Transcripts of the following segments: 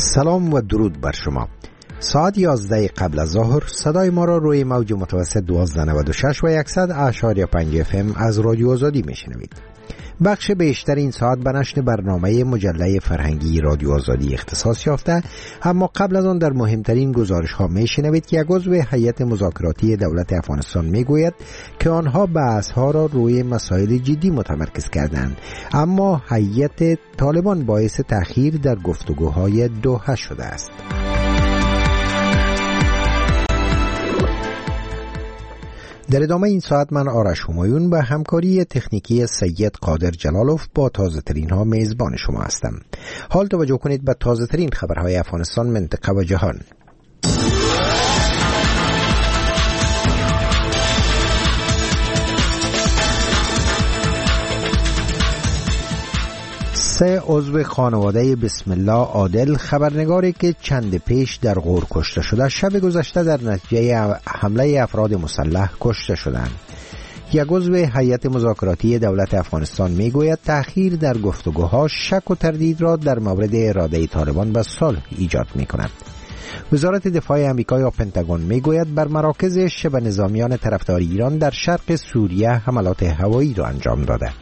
سلام و درود بر شما. ساعت 11 قبل از ظهر صدای ما را روی موج متوسط 1296 و 100.5 FM از رادیو آزادی میشنوید. بخش بیشتر این ساعت به نشر برنامه مجله فرهنگی رادیو آزادی اختصاص یافته، اما قبل از آن در مهمترین گزارش ها میشنوید که یک عضو هیئت مذاکراتی دولت افغانستان میگوید که آنها بحث ها را روی مسائل جدی متمرکز کردند، اما هیئت طالبان باعث تأخیر در گفتگوهای دوحه شده است. در ادامه این ساعت من آرش همایون به همکاری تکنیکی سید قادر جلالوف با تازه ترین ها میزبان شما هستم. حال توجه کنید به تازه ترین خبرهای افغانستان، منطقه و جهان. 3 عضو خانواده بسم الله عادل، خبرنگاری که چند پیش در غور کشته شده، شب گذشته در نتیجه حمله افراد مسلح کشته شدند. یک عضو هیئت مذاکراتی دولت افغانستان میگوید تأخیر در گفتگوها شک و تردید را در مورد اراده طالبان به صلح ایجاد می‌کند. وزارت دفاع آمریکا یا پنتاگون میگوید بر مراکز شبه نظامیان طرفدار ایران در شرق سوریه حملات هوایی را انجام داده.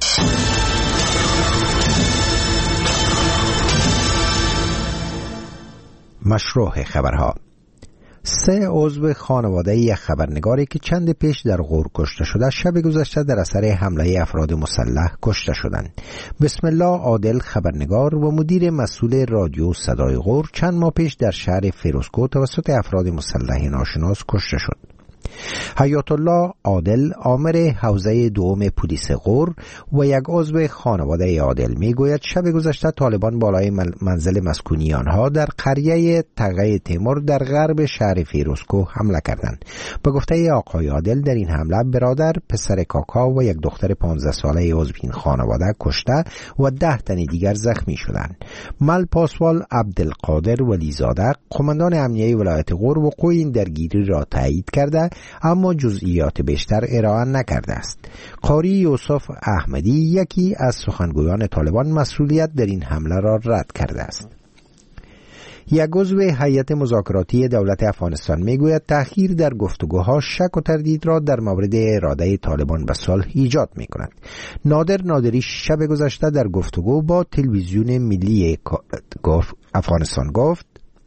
مشروع خبرها. 3 عضو خانواده یک خبرنگاری که چند پیش در غور کشته شده، شب گذشته در اثر حمله افراد مسلح کشته شدند. بسم الله عادل، خبرنگار و مدیر مسئول رادیو صدای غور، چند ماه پیش در شهر فیروزکوه توسط افراد مسلح ناشناس کشته شد. حیات الله عادل، آمر حوزه دوم پلیس غور و یک عضو خانواده عادل میگوید شب گذشته طالبان بالای منزل مسکونی آنها در قریه تقه تیمور در غرب شهر فیروزکوه حمله کردند. به گفته آقای عادل در این حمله برادر، پسر کاکا و یک دختر 15 ساله عضو این خانواده کشته و 10 تن دیگر زخمی شدند. مل پاسوال عبدالقادر ولیزاده، قماندان امنیه ولایت غور، وقوع این درگیری را تایید کرده اما جزئیات بیشتر ارائه نکرده است. قاری یوسف احمدی، یکی از سخنگویان طالبان، مسئولیت در این حمله را رد کرده است. یک عضو هیئت مذاکراتی دولت افغانستان میگوید تأخیر در گفتگوها شک و تردید را در مورد اراده طالبان به صلح ایجاد میکند. نادر نادری شب گذشته در گفتگو با تلویزیون ملی افغانستان گفت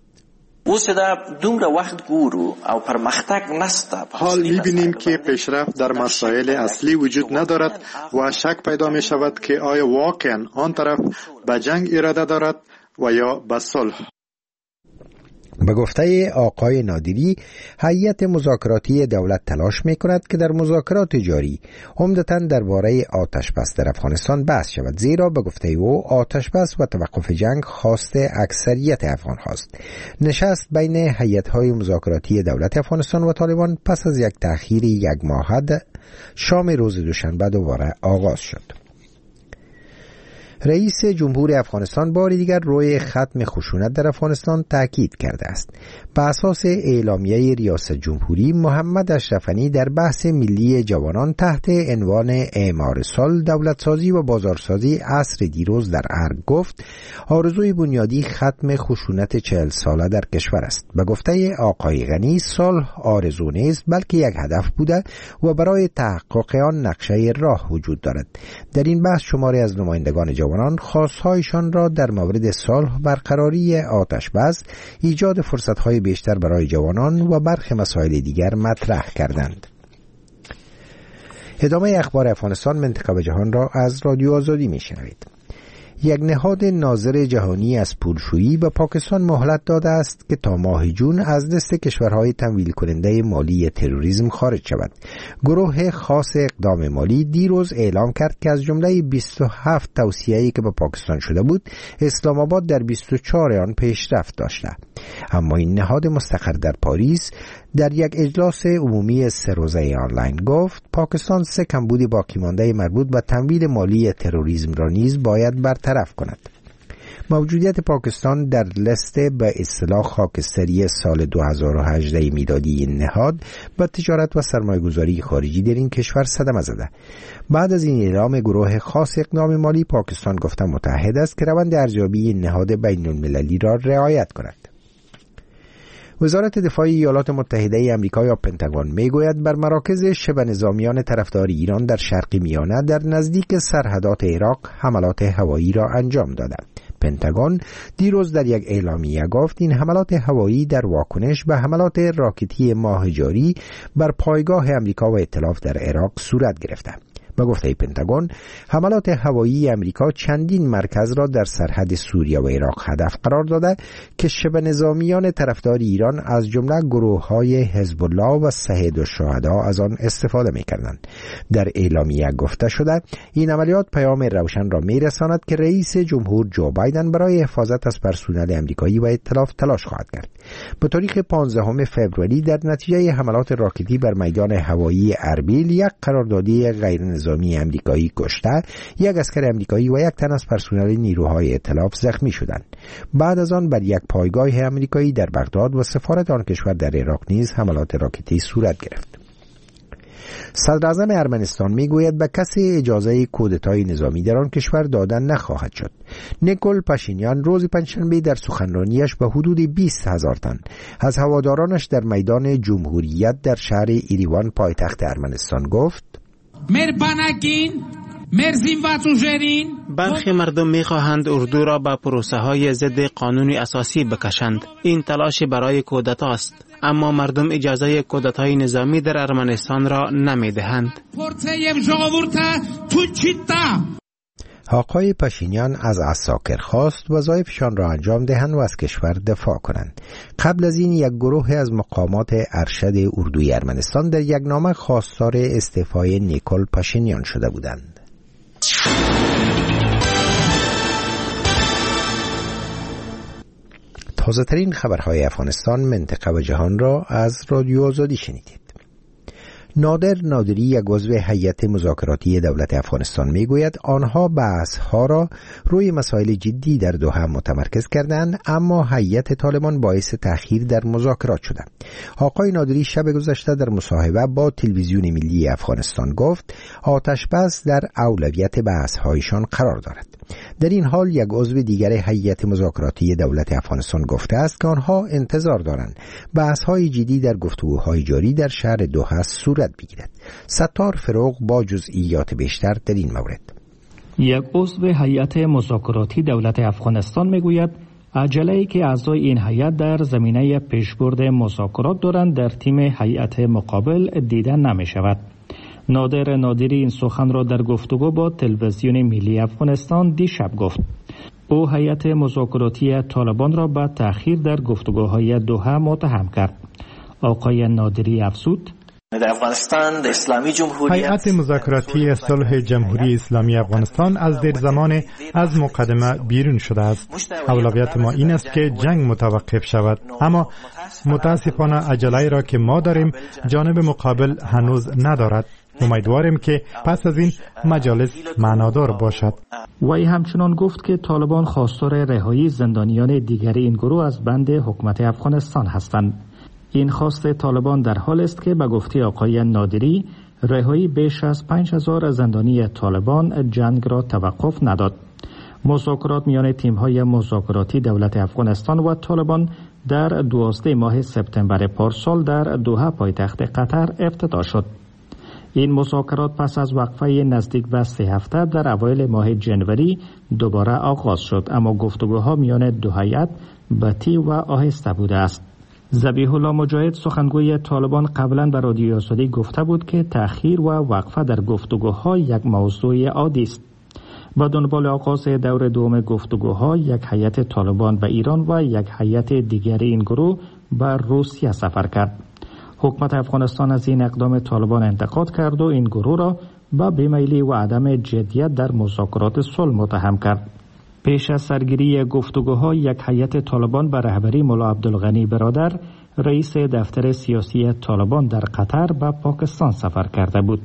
حال می‌بینیم که پیشرفت در مسائل اصلی وجود ندارد و شک پیدا می شود که آیا واقعا آن طرف به جنگ اراده دارد و یا به صلح. به گفته آقای نادری، هیئت مذاکراتی دولت تلاش می‌کند که در مذاکرات جاری عمدتاً درباره آتش بس در افغانستان بحث شود، زیرا به گفته او آتش بس و توقف جنگ خواست اکثریت افغان هاست. نشست بین هیئت‌های مذاکراتی دولت افغانستان و طالبان پس از یک تأخیر 1 ماهه شام روز دوشنبه دوباره آغاز شد. رئیس جمهور افغانستان بار دیگر روی ختم خشونت در افغانستان تاکید کرده است. به اساس اعلامیه ریاست جمهوری، محمد اشرف غنی در بحث ملی جوانان تحت عنوان اعمار سال، دولتسازی و بازارسازی عصر دیروز در ارگ گفت آرزوی بنیادی ختم خشونت 40 ساله در کشور است. به گفته آقای غنی، صلح آرزو نیست بلکه یک هدف بوده و برای تحقق آن نقشه راه وجود دارد. در این بحث شماری از نمایندگان جوانان خواستهایشان را در مورد صلح، برقراری آتش بس، ایجاد فرصتهای بیشتر برای جوانان و برخی مسائل دیگر مطرح کردند. ادامه اخبار افغانستان، منطقه و جهان را از رادیو آزادی میشنوید. یک نهاد ناظر جهانی از پولشویی به پاکستان مهلت داده است که تا ماه جون از دست کشورهای تمویل کننده مالی تروریسم خارج شود. گروه خاص اقدام مالی دیروز اعلام کرد که از جمله 27 توصیه‌ای که به پاکستان شده بود، اسلام آباد در 24 آن پیشرفت داشته. اما این نهاد مستقر در پاریس در یک اجلاس عمومی 3 روزه آنلاین گفت پاکستان 3 کمبود باقی مانده مربوط به تمویل مالی تروریسم را نیز باید برطرف کند. موجودیت پاکستان در لیست به اصطلاح خاکستری سال 2018 میلادی این نهاد به تجارت و سرمایه‌گذاری خارجی در این کشور صدمه زده. بعد از این اعلام گروه خاص اقدام مالی پاکستان گفته متحد است که روند ارزیابی این نهاد بین المللی را رعایت کند. وزارت دفاع ایالات متحده آمریکا یا پنتاگون میگوید بر مراکز شبه نظامیان طرفدار ایران در شرق میانه در نزدیک سرحدات عراق حملات هوایی را انجام داده. پنتاگون دیروز در یک اعلامیه گفت این حملات هوایی در واکنش به حملات راکتی ماه جاری بر پایگاه آمریکا و ائتلاف در عراق صورت گرفته. به گفته پنتاگون حملات هوایی آمریکا چندین مرکز را در سرحد سوریه و عراق هدف قرار داده که شبه نظامیان طرفدار ایران از جمله گروه‌های حزب الله و صهید الشهدا از آن استفاده می‌کردند. در اعلامیه گفته شده این عملیات پیام روشن را می‌رساند که رئیس جمهور جو بایدن برای حفاظت از پرسنل آمریکایی و ائتلاف تلاش خواهد کرد. به تاریخ 15 فوریه در نتیجه حملات راکتی بر میدان هوایی اربیل یک قراردادی غیر نظامی آمریکایی کشته، یک اسکر آمریکایی و یک تن از پرسنل نیروهای ائتلاف زخمی شدند. بعد از آن بر یک پایگاه آمریکایی در بغداد و سفارت آن کشور در عراق نیز حملات راکتی صورت گرفت. صدر اعظم ارمنستان میگوید به کسی اجازه کودتای نظامی در آن کشور دادن نخواهد شد. نیکول پاشینیان روز پنجشنبه در سخنرانیش به حدود 20,000 تن از هوادارانش در میدان جمهوریت در شهر ایریوان پایتخت ارمنستان گفت: برخی مردم می‌خواهند اردو را به پروسه‌های ضد قانون اساسی بکشند. این تلاش برای کودتا است، اما مردم اجازه کودتای نظامی در ارمنستان را نمی‌دهند. آقای پاشینیان از عساکر خواست وظایفشان را انجام دهند و از کشور دفاع کنند. قبل از این یک گروه از مقامات ارشد اردوی ارمنستان در یک نامه خواستار استعفای نیکول پاشینیان شده بودند. تازه ترین خبرهای افغانستان، منطقه و جهان را از رادیو آزادی شنیدید. نادر نادری، یک عضو هیئت مذاکراتی دولت افغانستان، میگوید آنها بحث‌ها را روی مسائل جدی در دوحه متمرکز کردند، اما هیئت طالبان باعث تأخیر در مذاکرات شده. آقای نادری شب گذشته در مصاحبه با تلویزیون ملی افغانستان گفت آتش بس در اولویت بحث‌هایشان قرار دارد. در این حال یک عضو دیگر هیئت مذاکراتی دولت افغانستان گفته است که آنها انتظار دارند بحث‌های جدی در گفتگوهای جاری در شهر دوحه صورت بگیرد. ستار فروغ با جزئیات بیشتر در این مورد. یک عضو هیئت مذاکراتی دولت افغانستان میگوید عجله‌ای که اعضای این هیئت در زمینه پیشبرد مذاکرات دارند در تیم هیئت مقابل دیده نمی شود. نادر نادری این سخن را در گفتگو با تلویزیون ملی افغانستان دیشب گفت. او هیئت مذاکراتی طالبان را به تأخیر در گفتگوهای دوحه متهم کرد. آقای نادری افزود: در افغانستان د اسلامی جمهوریت هیئت مذاکراتی صلح جمهوری اسلامی افغانستان از دیر زمان از مقدمه بیرون شده است. اولویت ما این است که جنگ متوقف شود، اما متاسفانه عجله را که ما داریم جانب مقابل هنوز ندارد. امیدواریم که پس از این مجالس معنادار باشد. وی همچنان گفت که طالبان خواستار رهایی زندانیان دیگر این گروه از بند حکومت افغانستان هستند. این خواست طالبان در حال است که به گفته آقای نادری رهایی بیش از 5,000 زندانی طالبان جنگ را توقف نداد. مذاکرات میان تیم‌های مذاکراتی دولت افغانستان و طالبان در 12 ماه سپتامبر پارسال در دوحه پایتخت قطر افتتاح شد. این مذاکرات پس از وقفه نزدیک به 3 هفته در اوایل ماه جنوری دوباره آغاز شد، اما گفتگوها میان دو هیئت بطیء و آهسته بوده است. ذبیح الله مجاهد سخنگوی طالبان قبلا به رادیو آزادی گفته بود که تأخیر و وقفه در گفتگوها یک موضوع عادی است. با دنبال آغاز دور دوم گفتگوها یک هیئت طالبان به ایران و یک هیئت دیگر این گروه به روسیه سفر کرد. حکومت افغانستان از این اقدام طالبان انتقاد کرد و این گروه را با بیمیلی و عدم جدیت در مذاکرات صلح متهم کرد. پیش از سرگیری گفتگوها یک هیئت طالبان به رهبری ملا عبدالغنی برادر رئیس دفتر سیاسی طالبان در قطر به پاکستان سفر کرده بود.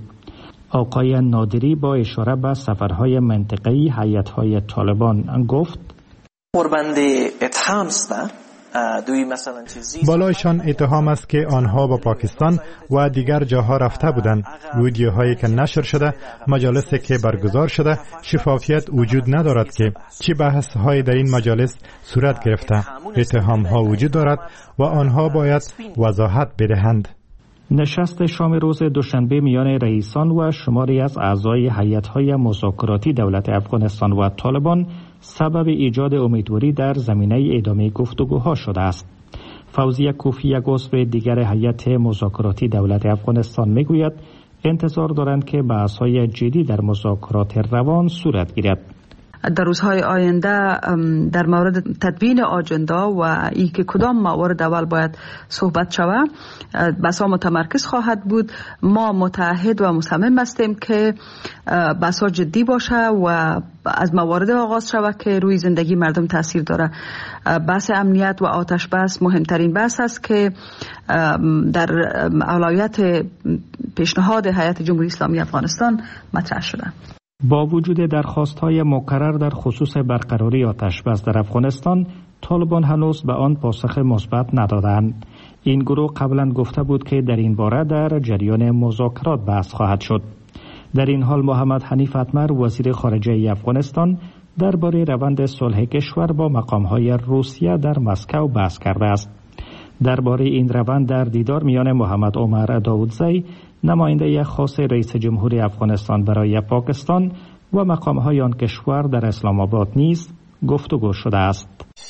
آقای نادری با اشاره به سفرهای منطقه‌ای هیئت‌های طالبان گفت: بالایشان اتهام است که آنها با پاکستان و دیگر جاها رفته بودند. ویدیوهایی که نشر شده، مجالسی که برگزار شده، شفافیت وجود ندارد که چه بحث‌هایی در این مجالس صورت گرفته. اتهام‌ها وجود دارد و آنها باید وضاحت بدهند. نشست شام روز دوشنبه میان رئیسان و شماری از اعضای هیئت‌های مذاکراتی دولت افغانستان و طالبان سبب ایجاد امیدواری در زمینه ادامه گفتگوها شده است. فوزیه کوفی، یک عضو دیگر هیئت مذاکراتی دولت افغانستان، میگوید انتظار دارند که بحث‌های جدی در مذاکرات روان صورت گیرد. در روزهای آینده در مورد تدوین آجندا و ای که کدام موارد اول باید صحبت شود بحث‌ها متمرکز خواهد بود. ما متعهد و مصمم هستیم که بحث‌ها جدی باشه و از موارد آغاز شود که روی زندگی مردم تاثیر داره. بحث امنیت و آتش بس مهمترین بحث است که در اولویت پیشنهاد هیئت جمهوری اسلامی افغانستان مطرح شده. با وجود درخواست‌های مکرر در خصوص برقراری آتش‌بس در افغانستان، طالبان هنوز به آن پاسخ مثبت ندادند. این گروه قبلا گفته بود که در این باره در جریان مذاکرات بحث خواهد شد. در این حال محمد حنیف اتمر، وزیر خارجه افغانستان، درباره روند صلح کشور با مقام‌های روسیه در مسکو بحث کرده است. درباره این روند در دیدار میان محمد عمر داودزی، نماینده خاص رئیس جمهوری افغانستان برای پاکستان و مقام‌های آن کشور در اسلام آباد نیز گفتگو شده است.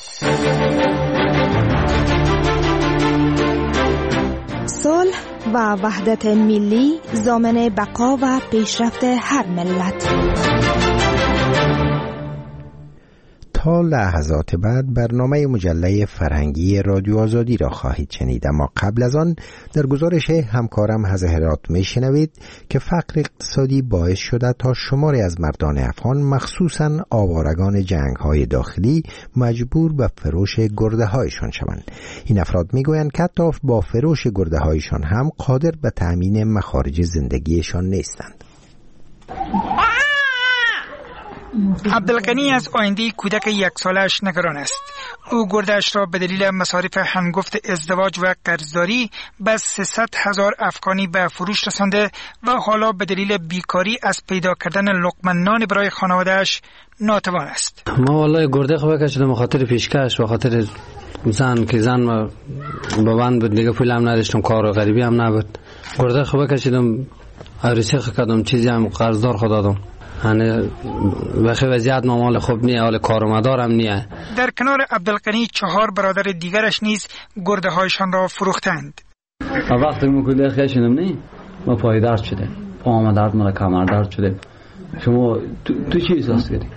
صلح و وحدت ملی ضامن بقا و پیشرفت هر ملت. تا لحظات بعد برنامه مجله فرهنگی رادیو آزادی را خواهید شنید، اما قبل از آن در گزارش همکارم از هرات میشنوید که فقر اقتصادی باعث شده تا شماری از مردان افغان، مخصوصاً آوارگان جنگ‌های داخلی، مجبور به فروش گرده‌هایشان شوند. این افراد میگویند که حتی با فروش گرده‌هایشان هم قادر به تأمین مخارج زندگیشان نیستند. عبدالغنی از آینده کودک 1 سالش نگران است. او گرده‌اش را به دلیل مصارف هنگفت ازدواج و قرضداری به 300,000 افغانی به فروش رسانده و حالا به دلیل بیکاری از پیدا کردن لقمه نان برای خانواده‌اش ناتوان است. ما والله گرده خواه کشیدم به خاطر پیشکش، به خاطر زن که زن با من بود، دیگه پول هم نداشتم، کار و غریبی هم نبود. گرده خواه کشیدم، عروسی کردم، چیزی هم قرضدار خود دادم. یعنی بخی وضعیت مال خوب نیه، حال کارمدارم نیه. در کنار عبدالغنی 4 برادر دیگرش نیز گرده هایشان را فروختند. وقتی من گرده خیشیدم نی، ما پای درد شده، پاهم درد مال کمر درد شده. شما تو چی احساس کردی؟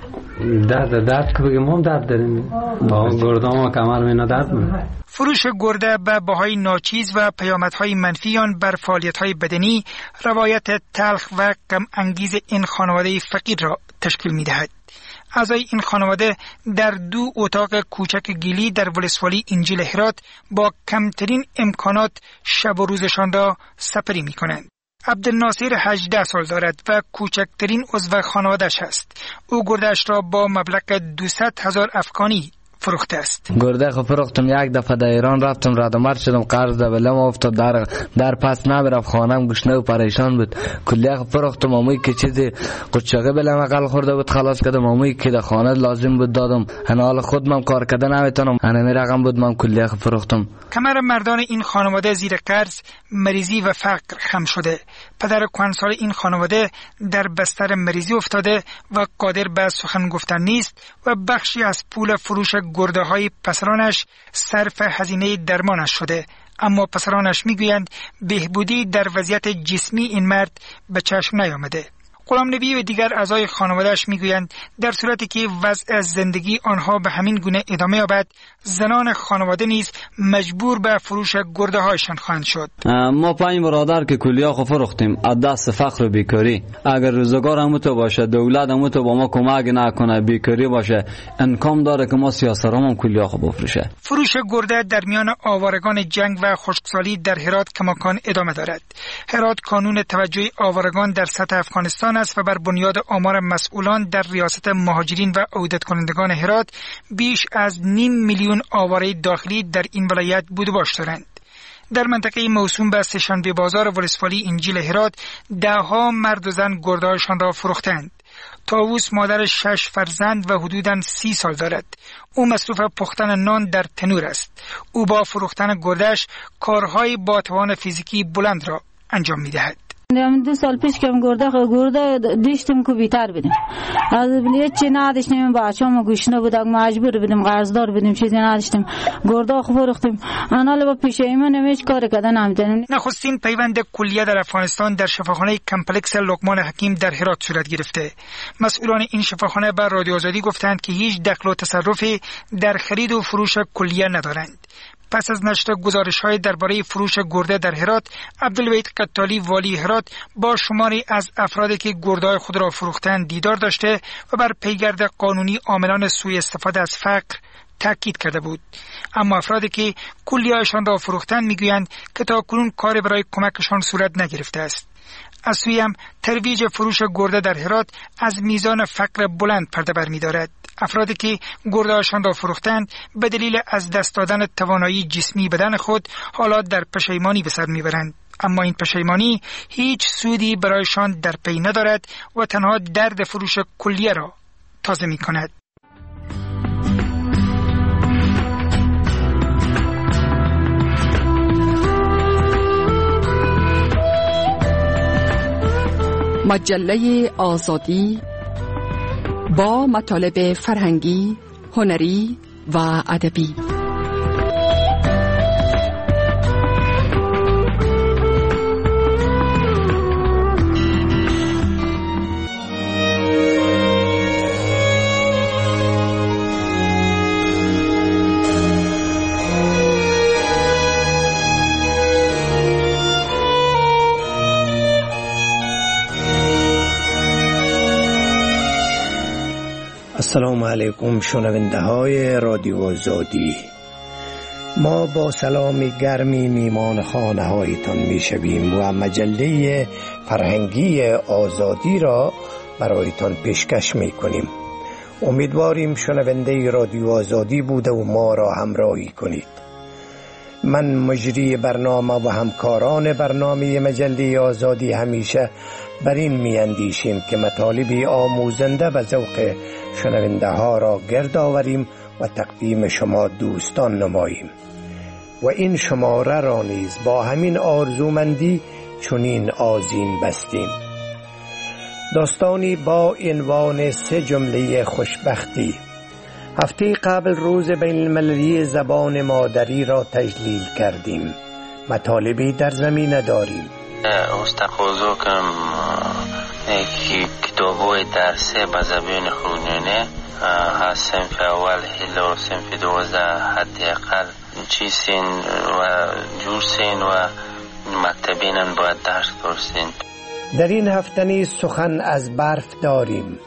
درد که بگیم هم درد داریم، گرده هم کمر مینا درد مینا. فروش گرده به بهای ناچیز و پیامدهای منفی آن بر فعالیت‌های بدنی روایت تلخ و غم انگیز این خانواده فقیر را تشکیل می‌دهد. اعضای این خانواده در 2 اتاق کوچک گیلی در ولسوالی انجیل هرات با کمترین امکانات شب و روزشان را سپری می‌کنند. عبدالناصر 18 سال دارد و کوچکترین عضو خانواده‌اش است. او گرده‌اش را با مبلغ 200,000 افغانی فروخته است. گرده خو فروختم، یک دفعه در ایران رفتم، رادمرد شدم، قرض دبلم افتاد، در پس نبرم، خانم گشنه و پریشان بود. کلیه خو فروختم، اموی که چیزی قچاقه بلم اقل خورده بود خلاص کردم، اموی که در خانه لازم بود دادم، حال خود من کار کردن نمیتونم، همین رقم بود من کلیه خو فروختم. کمر مردان این خانواده زیر قرض، مریضی و فقر خم شده. پدر کهنسال این خانواده در بستر مریضی افتاده و قادر به سخن گفتن نیست و بخشی از پول فروش گرده های پسرانش صرف هزینه درمانش شده، اما پسرانش میگویند بهبودی در وضعیت جسمی این مرد به چشم نیامده. غلام نبی و دیگر اعضای خانواده‌اش میگویند در صورتی که وضع زندگی آنها به همین گونه ادامه یابد، زنان خانواده نیز مجبور به فروش گرده هایشان خواهند شد. ما 5 برادر که کلیا خو فروختیم از دست فقر و بیکاری. اگر روزگار هم تو باشه، دولت هم تو با ما کمک نکنه، بیکاری باشه، امکان داره که ما سیاسترامون کلیا خو بفروشه. فروش گرده در میان آوارگان جنگ و خشکسالی در هرات کماکان ادامه دارد. هرات کانون توجه آوارگان در سطح افغانستان است و بر بنیاد آمار مسئولان در ریاست مهاجرین و عودت کنندگان هرات بیش از 500,000 آواره داخلی در این ولایت بود و باش دارند. در منطقه موسوم به سه‌شنبه بازار ولسوالی انجیل هرات دهها مرد و زن گرده‌هایشان را فروختند. طاووس مادر 6 فرزند و حدوداً 30 سال دارد. او مصروف پختن نان در تنور است. او با فروختن گرده‌اش کارهای با توان فیزیکی بلند را انجام می‌دهد. 2 سال پیش که گرده داشتیم که بیتر بدیم از چی نداشتیم، بچه‌مون گوشنه بودن، مجبور بودیم قرضدار بودیم، چیزی نداشتیم، گرده فروختیم. انا با پیشایمون هیچ کار کردن نمی‌دونیم. نخستین پیوند کلیه در افغانستان در شفاخانه کمپلکس لقمان حکیم در هرات صورت گرفته. مسئولان این شفاخانه به رادیو آزادی گفتند که هیچ دخل و تصرفی در خرید و فروش کلیه ندارند. پس از نشر گزارش‌های درباره فروش گرده در هرات، عبدالوحید قتالی والی هرات با شماری از افرادی که گرده‌های خود را فروختند دیدار داشته و بر پیگرد قانونی عاملان سوء استفاده از فقر تاکید کرده بود. اما افرادی که کلیه‌هایشان را فروختند میگویند که تاکنون کاری برای کمکشان صورت نگرفته است. از سوی هم ترویج فروش گرده در هرات از میزان فقر بلند پرده برمی‌دارد. افرادی که گرده‌هاشان را فروختند به دلیل از دست دادن توانایی جسمی بدن خود حالا در پشیمانی به سر میبرند. اما این پشیمانی هیچ سودی برایشان در پی ندارد و تنها درد فروش کلیه را تازه می‌کند. مجله آزادی با مطالب فرهنگی، هنری و ادبی. السلام علیکم شنونده های رادیو آزادی. ما با سلام گرمی میمان خانه هایتان می شویم و مجله فرهنگی آزادی را برایتان پیشکش می کنیم. امیدواریم شنونده رادیو آزادی بوده و ما را همراهی کنید. من مجری برنامه و همکاران برنامه مجله آزادی همیشه بر این می اندیشیم که مطالبی آموزنده و ذوق شنونده ها را گرد آوریم و تقدیم شما دوستان نماییم و این شماره را نیز با همین آرزومندی چنین آذین بستیم. داستانی با عنوان 3 جمله خوشبختی. هفته قبل روز بین المللی زبان مادری را تجلیل کردیم. مطالبی در زمینه داریم. استقوزو کم کتابوی درسه به زبان خونینه هست صنف اول هلو صنف 12 حداقل چیسین و جورسین و مکتبینن باید درس برسین. در این هفته نیز سخن از برف داریم.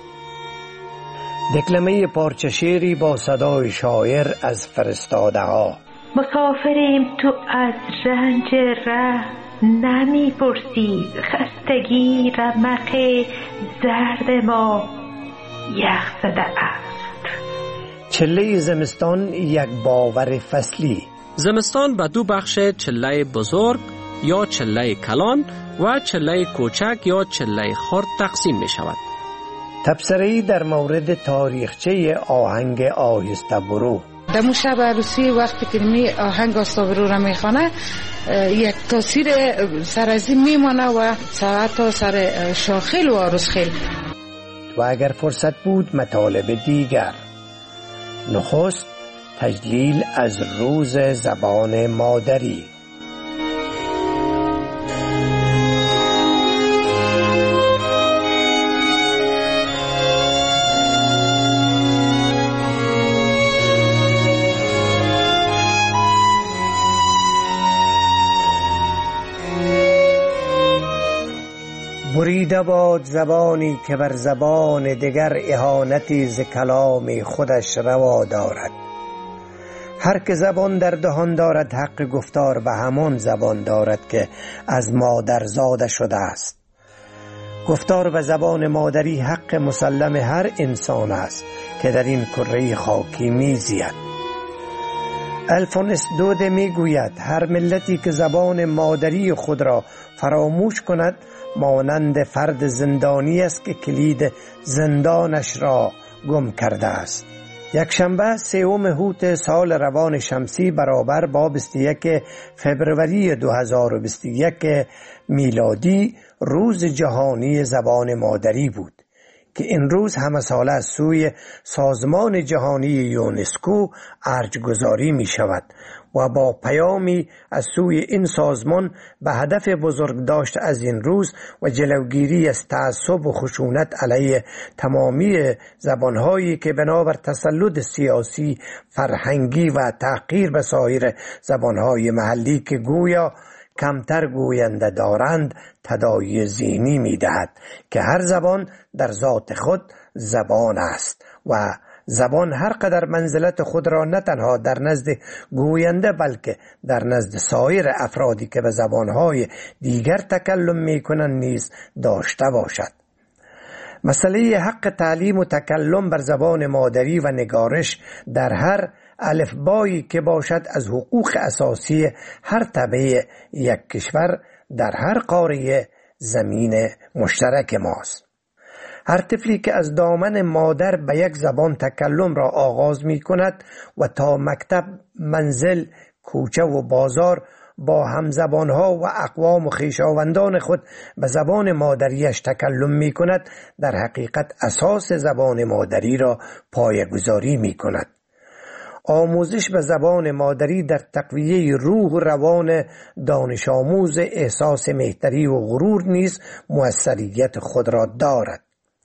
دکلمه پارچه شعری با صدای شاعر از فرستاده ها. مسافریم تو از رنج ره نمی پرسید، خستگی رمق زرد ما یخ زده است. چله زمستان یک باور فصلی. زمستان به 2 بخش چله بزرگ یا چله کلان و چله کوچک یا چله خرد تقسیم می شود. تبصره‌ای در مورد تاریخچه آهنگ آهسته برو. در شب عروسی وقتی که می آهنگ آهسته برو را میخوانه یک تاثیر سر از این میمانه و ساعت سر شاخیل و عروسخیل. و اگر فرصت بود مطالب دیگر. نخست تجلیل از روز زبان مادری. بریده باد زبانی که بر زبان دگر اهانتی ز کلام خودش روا دارد. هر که زبان در دهان دارد حق گفتار به همان زبان دارد که از مادر زاده شده است. گفتار به زبان مادری حق مسلم هر انسان است که در این کره خاکی میزید. الفونس دوده میگوید هر ملتی که زبان مادری خود را فراموش کند مانند فرد زندانی است که کلید زندانش را گم کرده است. یک شنبه 3 هوت سال روان شمسی برابر با 21 فبروری 2021 میلادی روز جهانی زبان مادری بود که این روز همه ساله از سوی سازمان جهانی یونسکو ارجگذاری می شود و با پیامی از سوی این سازمان به هدف بزرگ داشت از این روز و جلوگیری از تعصب و خشونت علیه تمامی زبانهایی که بنابر تسلط سیاسی، فرهنگی و تحقیر به سایر زبانهای محلی که گویا کمتر گوینده دارند تداعی ذهنی می دهد که هر زبان در ذات خود زبان است و زبان هر قدر منزلت خود را نه تنها در نزد گوینده بلکه در نزد سایر افرادی که به زبانهای دیگر تکلم می کنند نیز داشته باشد. مسئله حق تعلیم و تکلم بر زبان مادری و نگارش در هر الفبایی که باشد از حقوق اساسی هر تبع یک کشور در هر قاره زمین مشترک ماست. هر طفلی که از دامن مادر به یک زبان تکلم را آغاز می کند و تا مکتب، منزل، کوچه و بازار با همزبانها و اقوام و خویشاوندان خود به زبان مادریش تکلم می کند در حقیقت اساس زبان مادری را پایه‌گذاری می کند. آموزش به زبان مادری در تقویه روح و روان دانش آموز احساس مهتری و غرور نیز موثریت خود را دارد.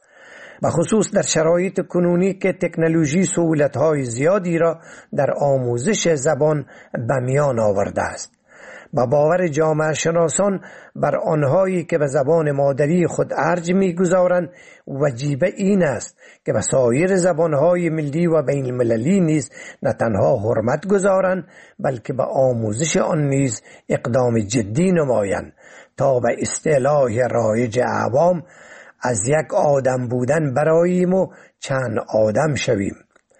به خصوص در شرایط کنونی که تکنولوژی سهولت‌های زیادی را در آموزش زبان به میان آورده است. با باور جامعه شناسان بر آنهایی که به زبان مادری خود ارج می‌گذارند وجیبه این است که به سایر زبانهای ملی و بین المللی نیز نه تنها حرمت گذارند بلکه به آموزش آن نیز اقدام جدی نمایند تا به اصطلاح رایج عوام از یک آدم بودن براییم و چند آدم شویم.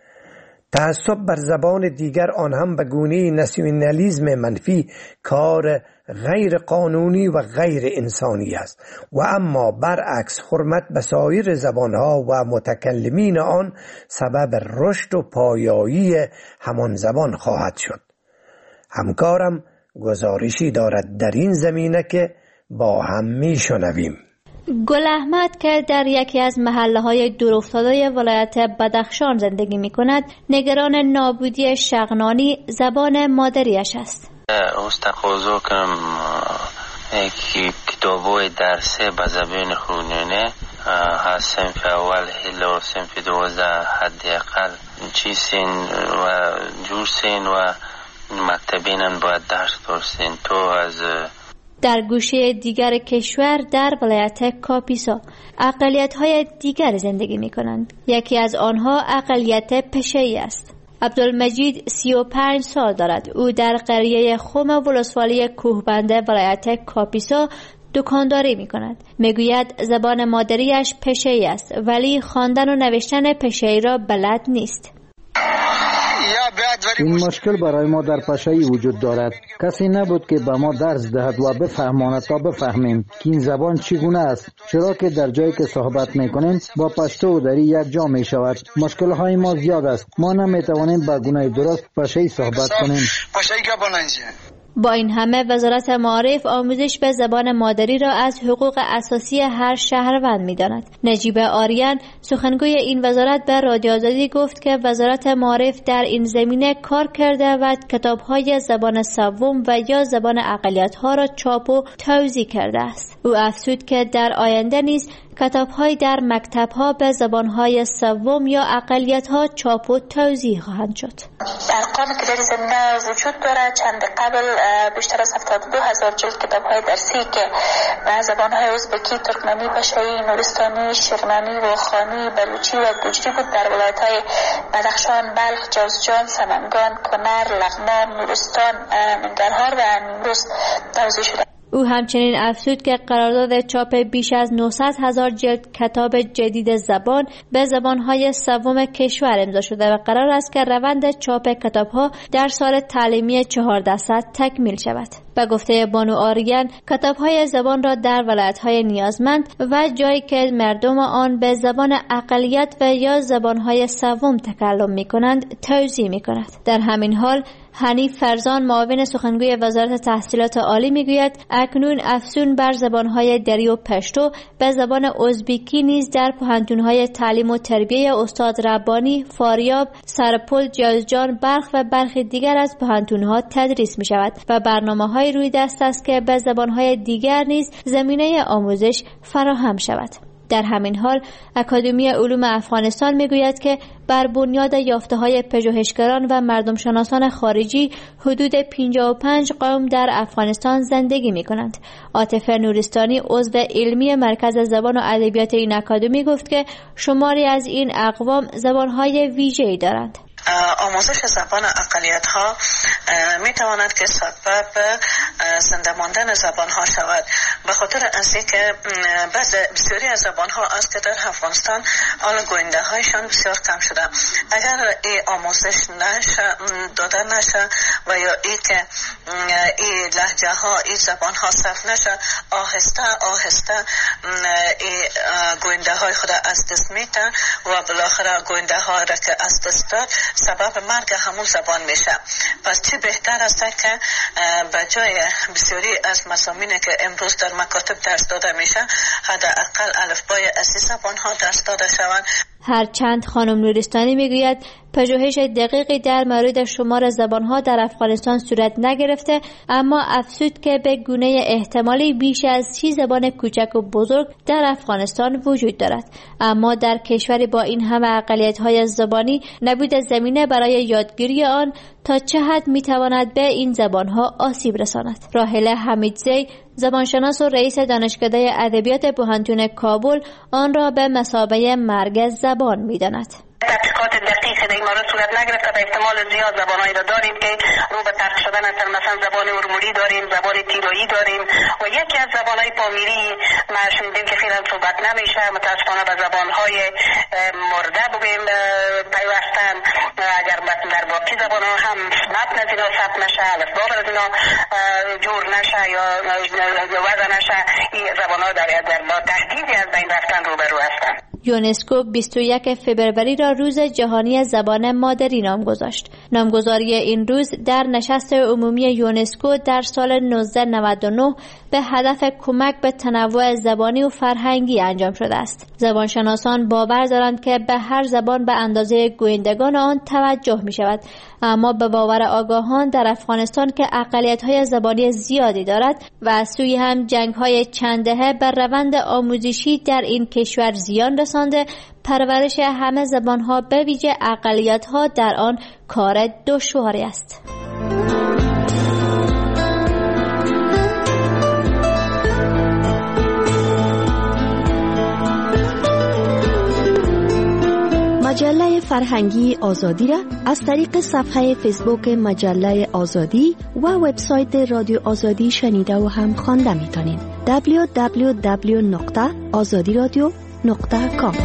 تعصب بر زبان دیگر آن هم به گونه ناسیونالیسم منفی کار غیر قانونی و غیر انسانی است و اما برعکس حرمت به سایر زبانها و متکلمین آن سبب رشد و پایایی همان زبان خواهد شد. همکارم گزارشی دارد در این زمینه که با هم میشنویم. گل احمد که در یکی از محله‌های دورافتاده ولایت بدخشان زندگی می‌کند، نگران نابودی شغنانی زبان مادریش است. تقاضا کنم که کتاب‌های درسی به زبان خواننده از صنف اول الی صنف 12 حداقل چیسین و جورسین و مکتبینن باید درس داشتین تو از در گوشه دیگر کشور در ولایت کاپیسا اقلیت‌های دیگر زندگی می‌کنند. یکی از آنها اقلیت پشه‌ای است. عبدالمجید 35 سال دارد. او در قریه خم ولسوالی کوهبنده ولایت کاپیسا دکانداری می‌کند. میگوید زبان مادریش پشه‌ای است ولی خواندن و نوشتن پشه‌ای را بلد نیست. این مشکل برای ما در پشه‌ای وجود دارد. کسی نبود که به ما درس دهد و بفهماند تا بفهمیم که این زبان چگونه است، چرا که در جایی که صحبت میکنیم با پشتو و دری یک جا می شود. مشکل های ما زیاد است. ما نمیتوانیم به گونه درست پشه‌ای صحبت کنیم. با این همه وزارت معارف آموزش به زبان مادری را از حقوق اساسی هر شهروند می‌داند. نجیب آریان سخنگوی این وزارت به رادیو آزادی گفت که وزارت معارف در این زمینه کار کرده و کتاب‌های زبان سوم و یا زبان اقلیت‌ها را چاپ و توزیع کرده است. او افزود که در آینده نیز کتاب‌های در مکتب‌ها به زبان‌های سوم یا اقلیت‌ها چاپ و توزیع خواهند شد. ارقامی که در زمینه وجود دارد چند قبل بیشتر از 72,000 جلد کتاب‌های درسی که به زبان‌های ازبکی، ترکمنی، پشه‌ای، نورستانی، شغنانی، واخانی، بلوچی و گوجری بود در ولایت‌های بدخشان، بلخ، جوزجان، سمنگان، کنر، لغمان، نورستان، ننگرهار و نیمروز توزیع شده. او همچنین افزود که قرارداد چاپ بیش از 900,000 جلد کتاب جدید زبان به زبانهای سوم کشور امضا شده و قرار است که روند چاپ کتابها در سال تعلیمی 1400 تکمیل شود. به گفته بانو آریان، کتابهای زبان را در ولایت‌های نیازمند و جایی که مردم آن به زبان اقلیت و یا زبانهای سوم تکلم می‌کنند توزیع می‌کند. در همین حال حنیف فرزان، معاون سخنگوی وزارت تحصیلات عالی میگوید اکنون افزون بر زبانهای دری و پشتو به زبان ازبیکی نیز در پوهنتون‌های تعلیم و تربیه استاد ربانی، فاریاب، سرپل، جازجان، بلخ و برخی دیگر از پوهنتون‌ها تدریس می‌شود و برنامه‌های روی دست است که به زبانهای دیگر نیز زمینه آموزش فراهم شود. در همین حال اکادمی علوم افغانستان میگوید که بر بنیاد یافته‌های پژوهشگران و مردم شناسان خارجی حدود 55 قوم در افغانستان زندگی می‌کنند. عاطف نورستانی، عضو علمی مرکز زبان و ادبیات این اکادمی گفت که شماری از این اقوام زبان‌های ویژه‌ای دارند. آموزش زبان اقلیت ها می تواند که سبب زنده ماندن زبان ها شود، به خاطر اینکه بسیاری از زبان ها است که در افغانستان حال گوینده هایشان بسیار کم شده. اگر این آموزش داده نشه و یا ای که این لهجه ها، این زبان ها صرف نشه، آهسته آهسته این گوینده های خود از دست میته و بالاخره گوینده ها را که از دست داد سبب مرگ همون زبان میشه. پس چی بهتر است که به جای بسیاری از مضامینی که امروز در مکاتب درس داده میشه حداقل الفبای اصلی زبان ها درس داده شوند. هرچند خانم نورستانی میگوید پژوهش دقیقی در مورد شمار زبانها در افغانستان صورت نگرفته، اما افزود که به گونه احتمالی بیش از 30 زبان کوچک و بزرگ در افغانستان وجود دارد، اما در کشوری با این همه اقلیت‌های زبانی نبود زمینه برای یادگیری آن تا چه حد میتواند به این زبانها آسیب رساند. راحله حمیدزی، زبانشناس و رئیس دانشکده ادبیات پوهنتون کابل، آن را به مثابه مرگ زبان می‌داند. تحقیقات دقیق در این مورد صورت نگرفته. به احتمال زیاد زبانهایی را داریم که رو به ترک شدن هستند. مثلا زبان ارمولی داریم، زبان تیرویی داریم و یکی از زبانهای پامیری ما شنیدیم که فعلا صحبت نمیشه. متاسفانه به زبانهای مرده بگیم پیوستن. اگر در باقی زبانها هم متن از اینا ثبت نشه، الفبا از اینا جور نشه یا وضع نشه، این زبانها در با تهدیدی از بین رفتن روبرو هستند. یونسکو 21 فوریه را روز جهانی زبان مادری نام گذاشت. نامگذاری این روز در نشست عمومی یونسکو در سال 1999 به هدف کمک به تنوع زبانی و فرهنگی انجام شده است. زبانشناسان باور دارند که به هر زبان به اندازه گویندگان آن توجه می شود، اما به باور آگاهان در افغانستان که اقلیت‌های زبانی زیادی دارد و از سوی هم جنگ‌های چند دهه بر روند آموزشی در این کشور زیان رسانده، پرورش همه زبان‌ها به ویژه اقلیت‌ها در آن کار دشواری است. مجله فرهنگی آزادی را از طریق صفحه فیسبوک مجله آزادی و وبسایت رادیو آزادی شنیده و هم خوانده می‌تونید. www.azadiradio.com.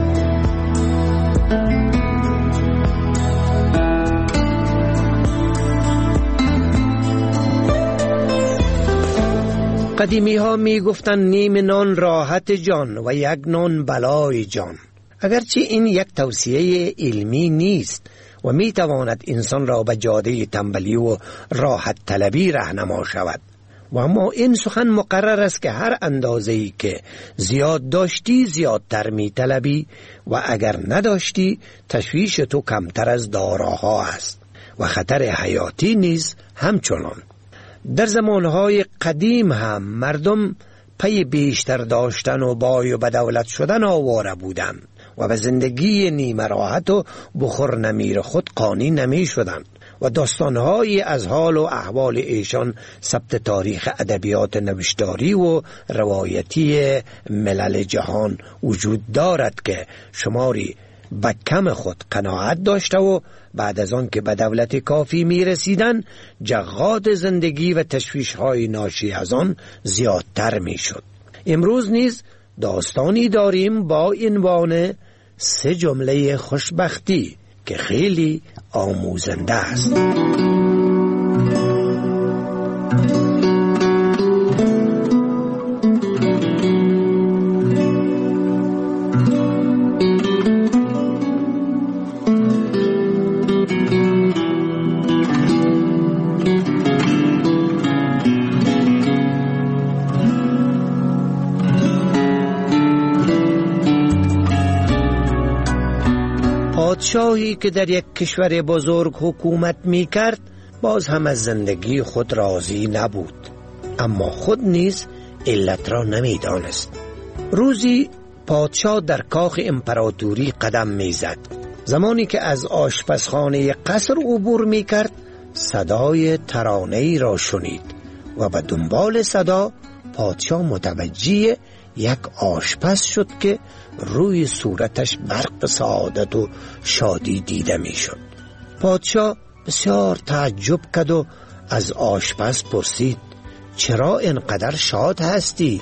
قدیمی ها می گفتن نیم نان راحت جان و یک نان بلای جان. اگرچه این یک توصیه علمی نیست و می تواند انسان را به جاده تنبلی و راحت طلبی راهنما شود، و اما این سخن مقرر است که هر اندازه‌ای که زیاد داشتی زیادتر می طلبی و اگر نداشتی تشویش تو کمتر از داراها است و خطر حیاتی نیز همچنان. در زمانهای قدیم هم مردم پی بیشتر داشتن و بای و بدولت شدن آواره بودند و به زندگی نیمه راحت و بخور نمیر خود قانی نمی شدند و داستانهایی از حال و احوال ایشان ثبت تاریخ ادبیات نوشتاری و روایتی ملل جهان وجود دارد که شماری به کم خود قناعت داشته و بعد از آن که به دولت کافی می رسیدن جغاد زندگی و تشویش های ناشی از آن زیادتر می شد. امروز نیز داستانی داریم با عنوان 3 جمله خوشبختی که خیلی آموزنده است. پادشاهی که در یک کشور بزرگ حکومت می کرد باز هم از زندگی خود راضی نبود، اما خود نیز علت را نمی دانست. روزی پادشاه در کاخ امپراتوری قدم می زد. زمانی که از آشپزخانه قصر عبور می کرد صدای ترانه‌ای را شنید و به دنبال صدا پادشاه متوجه یک آشپز شد که روی صورتش برق سعادت و شادی دیده می شد. پادشاه بسیار تعجب کرد و از آشپز پرسید چرا اینقدر شاد هستی؟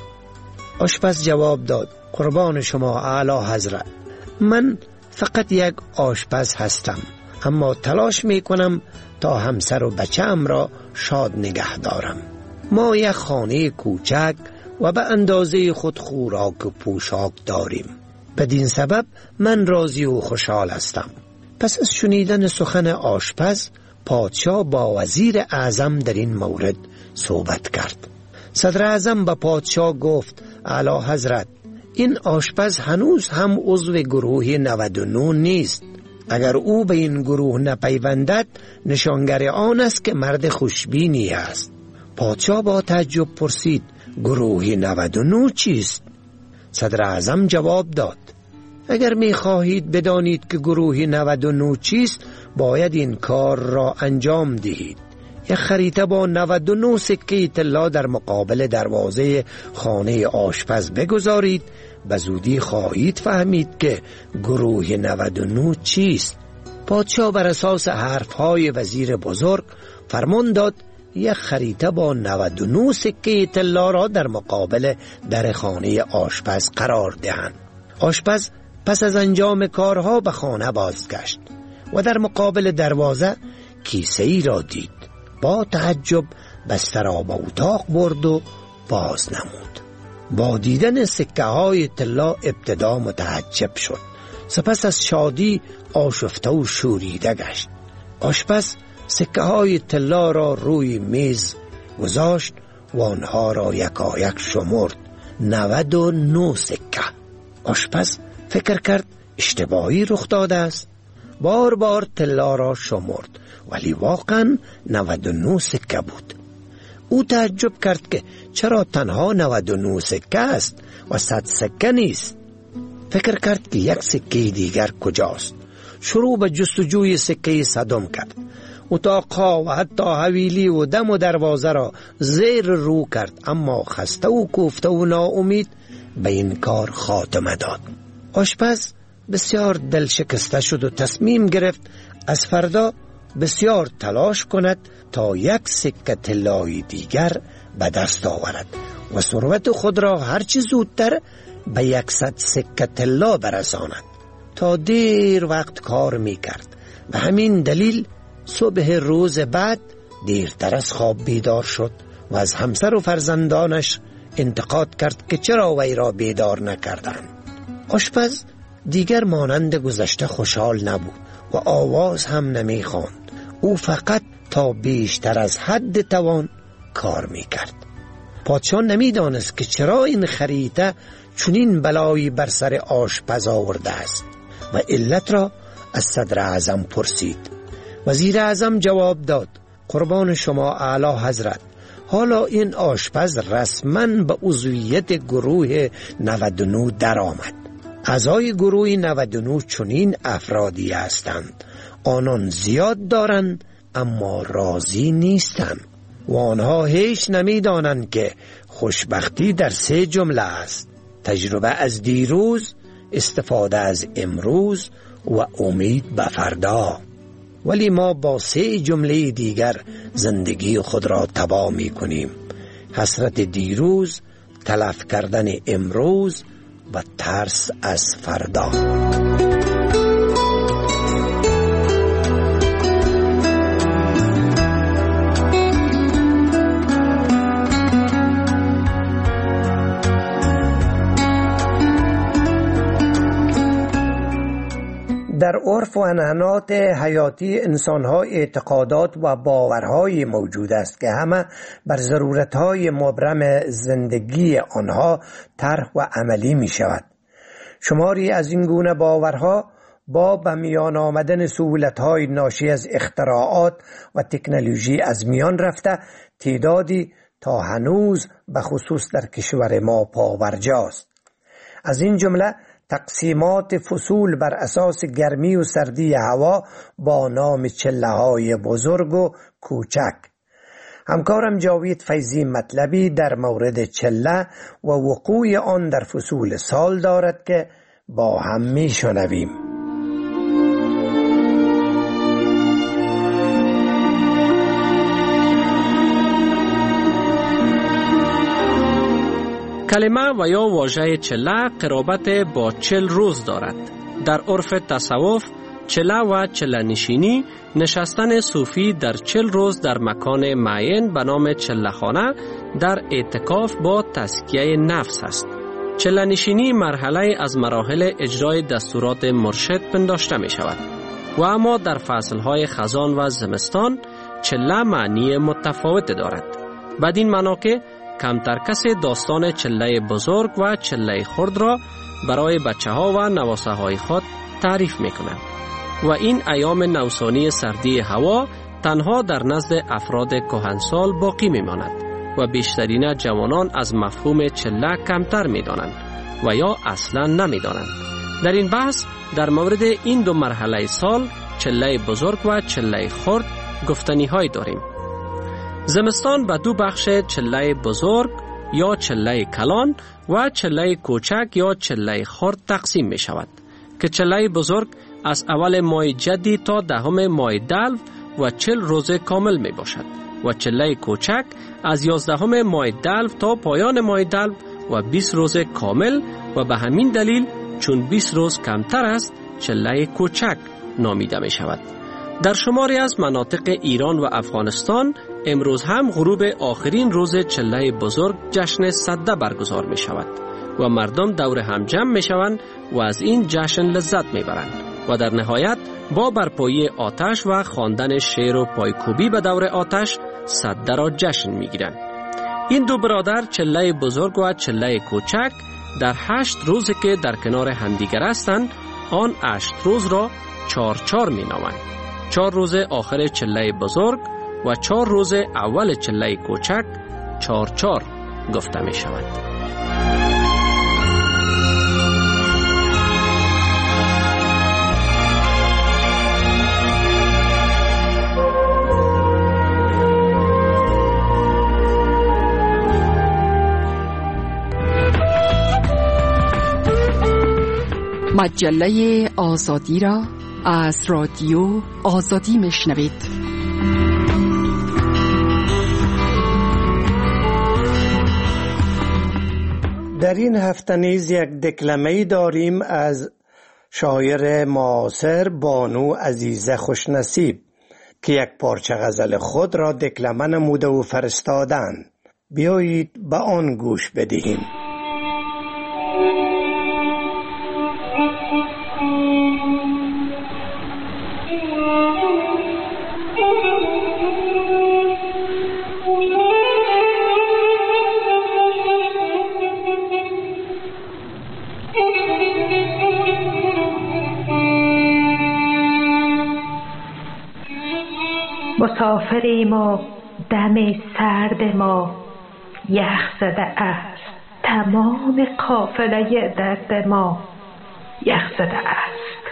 آشپز جواب داد قربان شما اعلی حضرت، من فقط یک آشپز هستم، اما تلاش می کنم تا همسر و بچه‌ام را شاد نگه دارم. ما یک خانه کوچک و به اندازه خود خوراک و پوشاک داریم. بدین سبب من راضی و خوشحال هستم. پس از شنیدن سخن آشپز پادشاه با وزیر اعظم در این مورد صحبت کرد. صدر اعظم به پادشاه گفت اعلی حضرت، این آشپز هنوز هم عضو گروه 99 نیست. اگر او به این گروه نپیوندد نشانگر آن است که مرد خوشبینی است. پادشاه با تعجب پرسید گروه 99 چیست؟ صدر اعظم جواب داد اگر می خواهید بدانید که گروه 99 چیست باید این کار را انجام دهید. یک خریطه با 99 سکه طلا در مقابل دروازه خانه آشپز بگذارید، به زودی خواهید فهمید که گروه 99 چیست. پادشاه بر اساس حرفهای وزیر بزرگ فرمان داد یک خریطه با 99 سکه طلا را در مقابل در خانه آشپز قرار دهند. آشپز پس از انجام کارها به خانه بازگشت و در مقابل دروازه کیسه ای را دید. با تعجب بستر را به اتاق برد و باز نمود. با دیدن سکه های طلا ابتدا متعجب شد، سپس از شادی آشفته و شوریده گشت. آشپز سکه های طلا را روی میز گذاشت و آنها را یکایک شمرد. 99 سکه. آشپز فکر کرد اشتباهی رخ داده است. بار بار طلا را شمرد ولی واقعا 99 سکه بود. او تعجب کرد که چرا تنها 99 سکه است و 100 سکه نیست. فکر کرد که یک سکه دیگر کجاست. شروع به جستجوی سکه صدم کرد. اتاقها و حتی حویلی و دم و دروازه را زیر رو کرد، اما خسته و کوفته و ناامید به این کار خاتمه داد. آشپز بسیار دل شکسته شد و تصمیم گرفت از فردا بسیار تلاش کند تا یک سکه طلای دیگر به دست آورد و ثروت خود را هرچی زودتر به 100 سکه طلا برساند. تا دیر وقت کار می کرد. به همین دلیل صبح روز بعد دیرتر از خواب بیدار شد و از همسر و فرزندانش انتقاد کرد که چرا وی را بیدار نکردند. آشپز دیگر مانند گذشته خوشحال نبود و آواز هم نمی خواند. او فقط تا بیشتر از حد توان کار می کرد. پادشاه نمی دانست که چرا این خریطه چنین بلایی بر سر آشپز آورده است و علت را از صدر اعظم پرسید. وزیر اعظم جواب داد قربان شما اعلی حضرت، حالا این آشپز رسما به عضویت گروه 99 در آمد. اعضای گروه 99 چنین افرادی هستند، آنان زیاد دارند اما راضی نیستند و آنها هیچ نمی دانند که خوشبختی در 3 جمله است: تجربه از دیروز، استفاده از امروز، و امید به فردا. ولی ما با 3 جمله دیگر زندگی خود را تباه می کنیم: حسرت دیروز، تلف کردن امروز و ترس از فردا. در عرف و عنعنات حیاتی انسان‌ها اعتقادات و باورهای موجود است که همه بر ضرورتهای مبرم زندگی آنها طرح و عملی می شود. شماری از این گونه باورها با به میان آمدن سهولت‌های ناشی از اختراعات و تکنولوژی از میان رفته، تعدادی تا هنوز به خصوص در کشور ما پاورجاست. از این جمله تقسیمات فصول بر اساس گرمی و سردی هوا با نام چله‌های بزرگ و کوچک. همکارم جاوید فیضی مطلبی در مورد چله و وقوع آن در فصول سال دارد که با هم میشنویم. کلمه و یا واژه چله قرابت با 40 روز دارد. در عرف تصوف چله و چله نشینی نشستن صوفی در 40 روز در مکان معین به نام چله خانه در اعتکاف با تزکیه نفس است. چله نشینی مرحله از مراحل اجرای دستورات مرشد پنداشته می شود و اما در فصلهای خزان و زمستان چله معنی متفاوت دارد. بدین معنا که کمتر کسی داستان چله بزرگ و چله خرد را برای بچه ها و نواسه های خود تعریف می کنند و این ایام نوسانی سردی هوا تنها در نزد افراد کهنسال باقی می ماند و بیشترین جوانان از مفهوم چله کمتر می دانند و یا اصلا نمی دانند. در این بحث در مورد این 2 مرحله سال، چله بزرگ و چله خرد، گفتنی های داریم. زمستان به 2 بخش چله بزرگ یا چله کلان و چله کوچک یا چله خرد تقسیم می شود که چله بزرگ از اول ماه جدی تا 10 ماه دلو و 40 روز کامل می باشد و چله کوچک از 11 ماه دلو تا پایان ماه دلو و 20 روز کامل و به همین دلیل چون 20 روز کمتر است چله کوچک نامیده می شود. در شماری از مناطق ایران و افغانستان امروز هم غروب آخرین روز چله بزرگ جشن سده برگزار می شود و مردم دور هم جمع می شوند و از این جشن لذت می برند و در نهایت با برپایی آتش و خواندن شعر و پایکوبی به دور آتش سده را جشن می گیرند. این 2 برادر چله بزرگ و چله کوچک در 8 روزی که در کنار همدیگر هستند آن 8 روز را 4 می نامند. 4 روز آخر چله بزرگ و 4 روز اول چله کوچک 4 گفته می شود. مجله آزادی را از رادیو آزادی میشنوید. در این هفته نیز یک دکلمه‌ای داریم از شاعر معاصر بانو عزیزه خوشنصیب که یک پارچه غزل خود را دکلمه نموده و فرستادند. بیایید به آن گوش بدهیم. مسافریم و دم سرد ما یخ زده است، تمام قافله درد ما یخ زده است.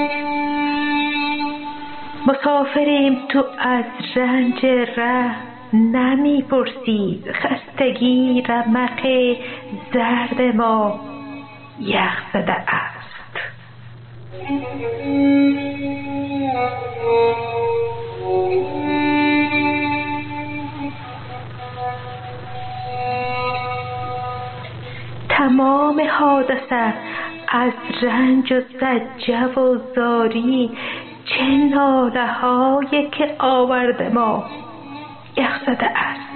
مسافریم تو از رنج ره نمی پرسید خستگی رمق زرد ما یخ زده است. تمام حادثه از رنج و زجه و زاری چه ناله هایی که آورد ما یخ زده است.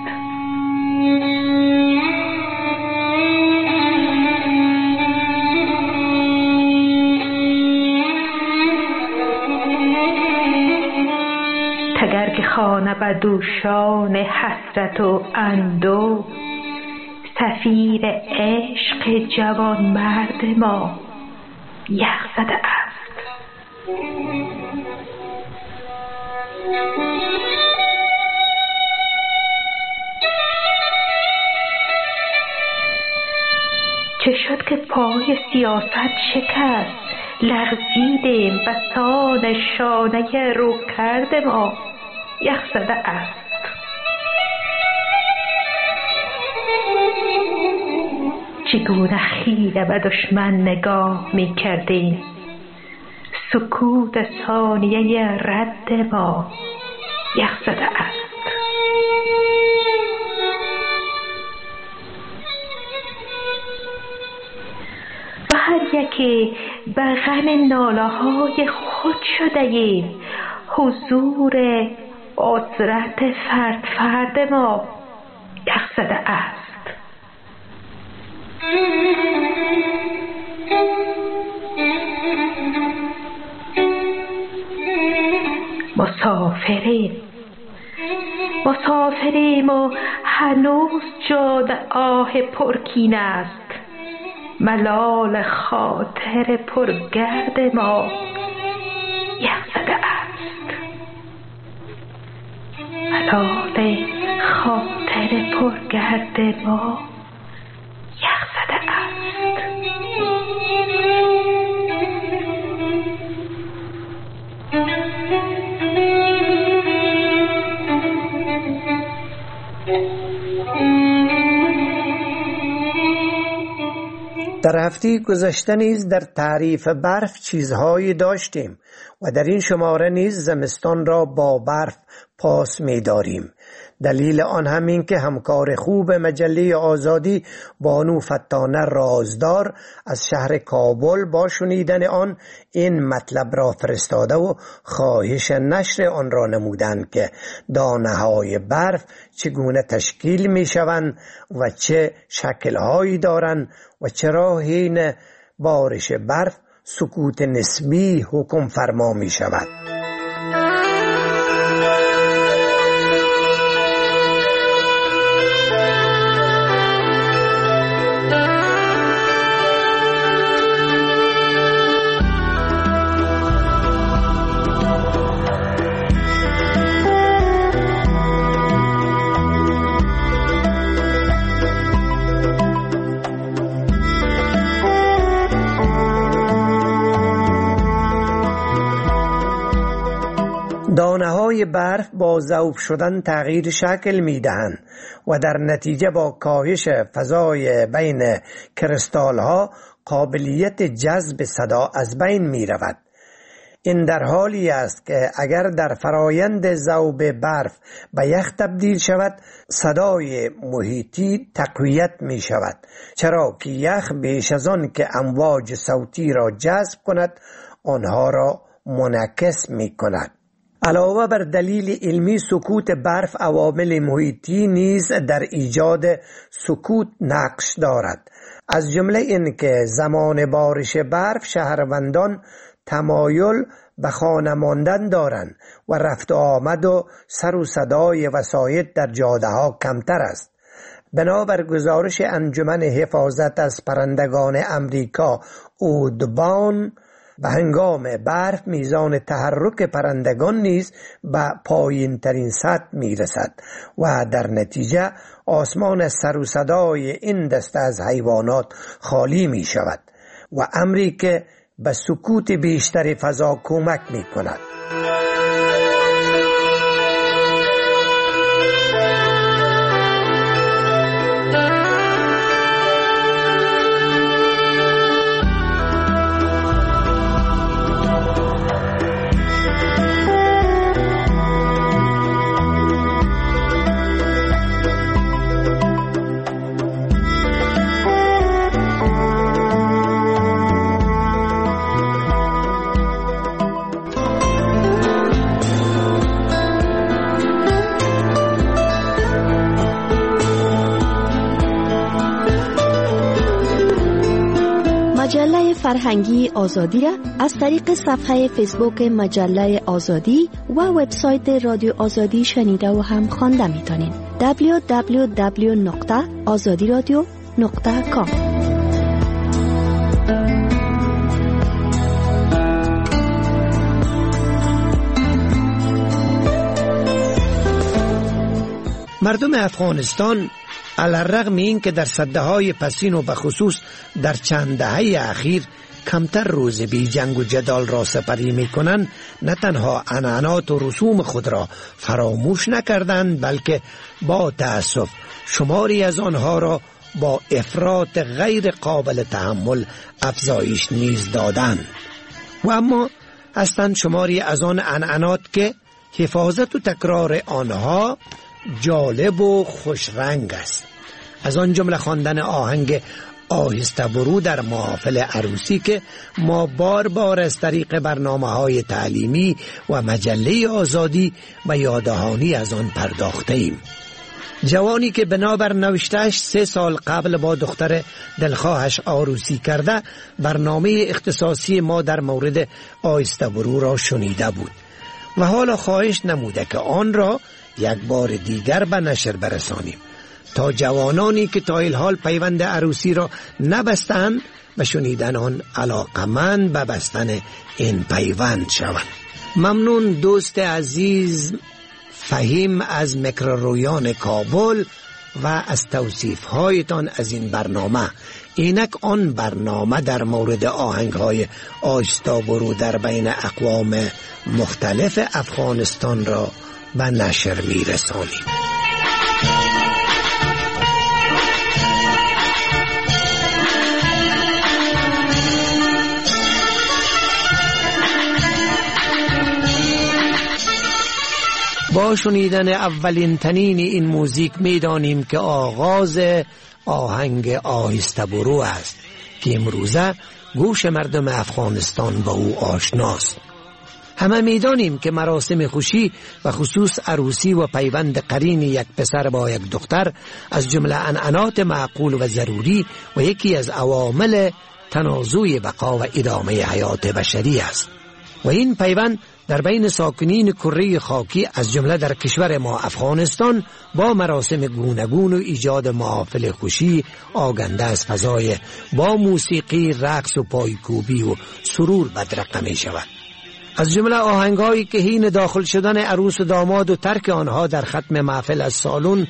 تگرگ خانه به دوشان حسرت و اندو سفیر عشق جوان مرد ما یخ زده است. چه شد که پای سیاست شکست، لغزیدیم بسان شانه رو کرد ما یخ زده است. چگونه خیره به دشمن نگاه می کردیم، سکوت ثانیه رد ما یخ زده است. و هر یکی به غم ناله های خود شده ایم، حضور عذرت فرد فرد ما یخ زده است. مسافریم و هنوز جاده آه پرکین است، ملال خاطر پرگرد ما یخ زده است. ملال خاطر پرگرد ما یخ زده است. در هفته گذشته نیز در تعریف برف چیزهایی داشتیم و در این شماره نیز زمستان را با برف پاس می داریم. دلیل آن همین که همکار خوب مجله آزادی بانو فتانه رازدار از شهر کابل با شنیدن آن این مطلب را فرستاده و خواهش نشر آن را نمودند که دانه های برف چگونه تشکیل می شوند و چه شکلهایی دارند و چرا حین بارش برف سکوت نسبی حکم فرما می شود. دانه های برف با ذوب شدن تغییر شکل می دهند و در نتیجه با کاهش فضای بین کرستال ها قابلیت جذب صدا از بین می رود. این در حالی است که اگر در فرایند ذوب برف به یخ تبدیل شود صدای محیطی تقویت می شود، چرا که یخ بیش از آن که امواج صوتی را جذب کند آنها را منعکس می کند. علاوه بر دلیل علمی سکوت برف عوامل محیطی نیز در ایجاد سکوت نقش دارد، از جمله این که زمان بارش برف شهروندان تمایل به خانه ماندن دارند و رفت و آمد و سر و صدای وسایط در جاده ها کمتر است. بنابر گزارش انجمن حفاظت از پرندگان امریکا اودبان، به هنگام برف میزان تحرک پرندگان نیز به پایین ترین سطح می رسد و در نتیجه آسمان از سر و صدای این دسته از حیوانات خالی می شود و امری که به سکوت بیشتر فضا کمک می کند. مجله فرهنگی آزادی را از طریق صفحه فیسبوک مجله آزادی و وبسایت رادیو آزادی شنیده و هم خوانده میتونین. www.azadiradio.com. مردم افغانستان علی‌الرغم این که در سده‌های پسین و بخصوص در چند دهه اخیر کمتر روز بی جنگ و جدال را سپری می کنند، نه تنها عنعنات و رسوم خود را فراموش نکردند، بلکه با تأسف شماری از آنها را با افراط غیر قابل تحمل افزایش نیز دادند. و اما هستند شماری از آن عنعنات که حفاظت و تکرار آنها جالب و خوشرنگ است. از آن جمله خواندن آهنگ آهسته برو در محافل عروسی که ما بار بار از طریق برنامه‌های تعلیمی و مجله آزادی و یاددهانی از آن پرداخته ایم. جوانی که بنابر نوشته‌اش 3 سال قبل با دختر دلخواهش عروسی کرده، برنامه اختصاصی ما در مورد آهسته برو را شنیده بود و حالا خواهش نموده که آن را یک بار دیگر به نشر برسانیم تا جوانانی که تا الحال پیوند عروسی را نبستند به شنیدن آن علاقمند به بستن این پیوند شوند. ممنون دوست عزیز فهیم از مکررویان کابل و از توصیف هایتان از این برنامه. اینک آن برنامه در مورد آهنگ های آهسته برو در بین اقوام مختلف افغانستان را به نشر می رسانیم. با شنیدن اولین تنین این موزیک می دانیم که آغاز آهنگ آهسته برو است که امروزه گوش مردم افغانستان با او آشناست. همه میدانیم که مراسم خوشی و خصوص عروسی و پیوند قرین یک پسر با یک دختر از جمله عنعنات معقول و ضروری و یکی از عوامل تنازع بقا و ادامه حیات بشری است و این پیوند در بین ساکنین کره خاکی از جمله در کشور ما افغانستان با مراسم گوناگون و ایجاد محافل خوشی آگنده از فضای با موسیقی، رقص و پایکوبی و سرور بدرقه می شود. از جمله آهنگایی که حین داخل شدن عروس و داماد و ترک آنها در ختم محفل از سالن،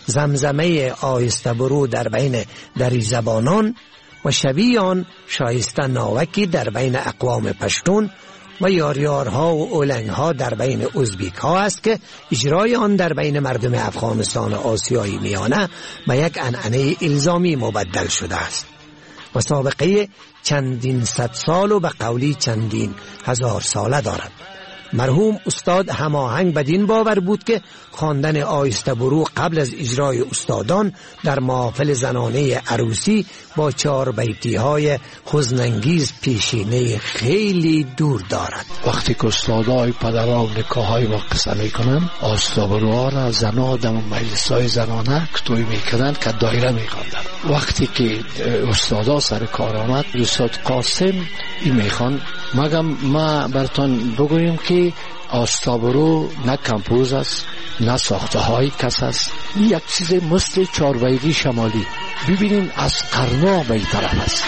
زمزمه آهسته برو در بین دری زبانان و شبیه آن شایسته ناوکی در بین اقوام پشتون و یاریارها و اولنگها در بین ازبیک ها است که اجرای آن در بین مردم افغانستان آسیایی میانه به یک عنعنه الزامی مبدل شده است و سابقه چندین صد سال و به قولی چندین هزار ساله دارد. مرحوم استاد هماهنگ بدین باور بود که خواندن آهسته برو قبل از اجرای استادان در محافل زنانه عروسی با 4 بیتی های حزن‌انگیز پیشینه خیلی دور دارد. وقتی که استادای پدرها و نکاح های ما قصه میکنن، آهسته بروها را زنها در مجلس های زنانه کتوی میکنن که دایره میخواندن. وقتی که استادا سر کار آمد، استاد قاسم این میخوان، مگم ما برتان بگویم که آهسته برو نه کمپوز است نه ساخته های کس است، یک چیز مثل 4 بیتی شمالی. ببینیم از قرنا به این طرف است.